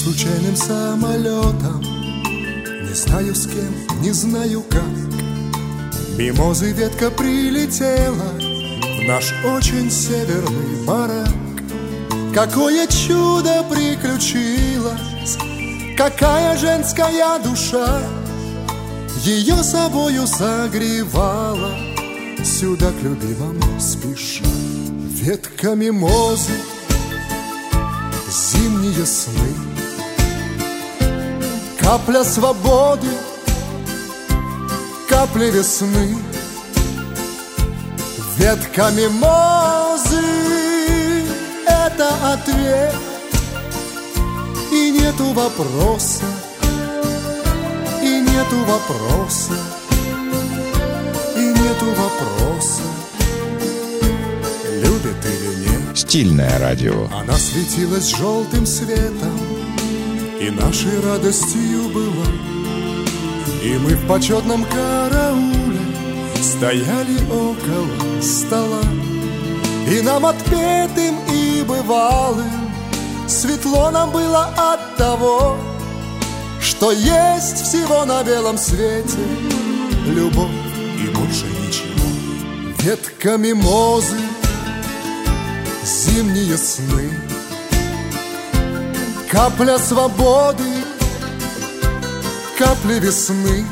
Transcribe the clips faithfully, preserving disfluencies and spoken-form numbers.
случайным самолетом, не знаю с кем, не знаю как, мимозы ветка прилетела в наш очень северный барак. Какое чудо приключилось, какая женская душа ее собою согревала, сюда к любимому спеша. Ветка мимозы, зимние сны, капля свободы, капля весны. Ветка мимозы — это ответ, и нету вопроса, и нету вопроса, и нету вопроса, любит или нет. Стильное радио. Она светилась желтым светом и нашей радостью была, и мы в почетном карауле стояли около стола, и нам отпетым и бывалым светло нам было от того, что есть всего на белом свете любовь и больше ничего. Ветка мимозы, зимние сны, капля свободы, капли весны.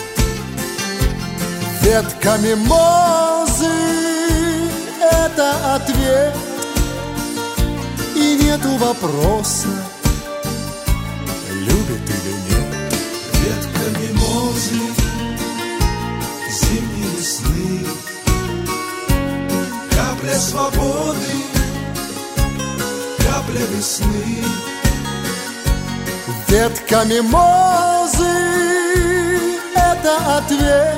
Ветка мимозы — это ответ, и нету вопроса, любит или нет. Ветка мимозы, зимние сны, капля свободы, капля весны. Ветка мимозы — это ответ,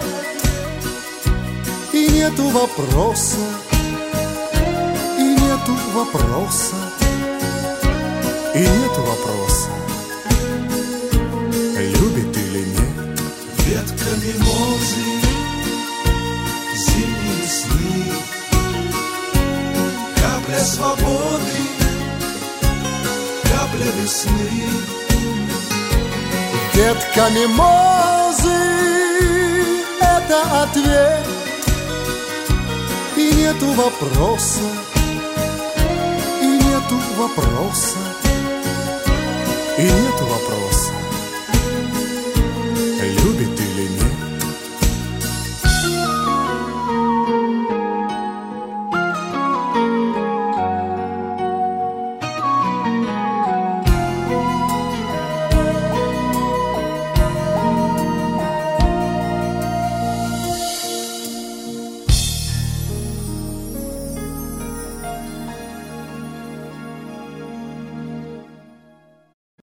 и нету вопроса, и нету вопроса, и нету вопроса, любит или нет. Ветка мимозы, зимние сны, капля свободы, капля весны. Ветка мимозы — это ответ, и нету вопроса, и нету вопроса, и нету вопроса.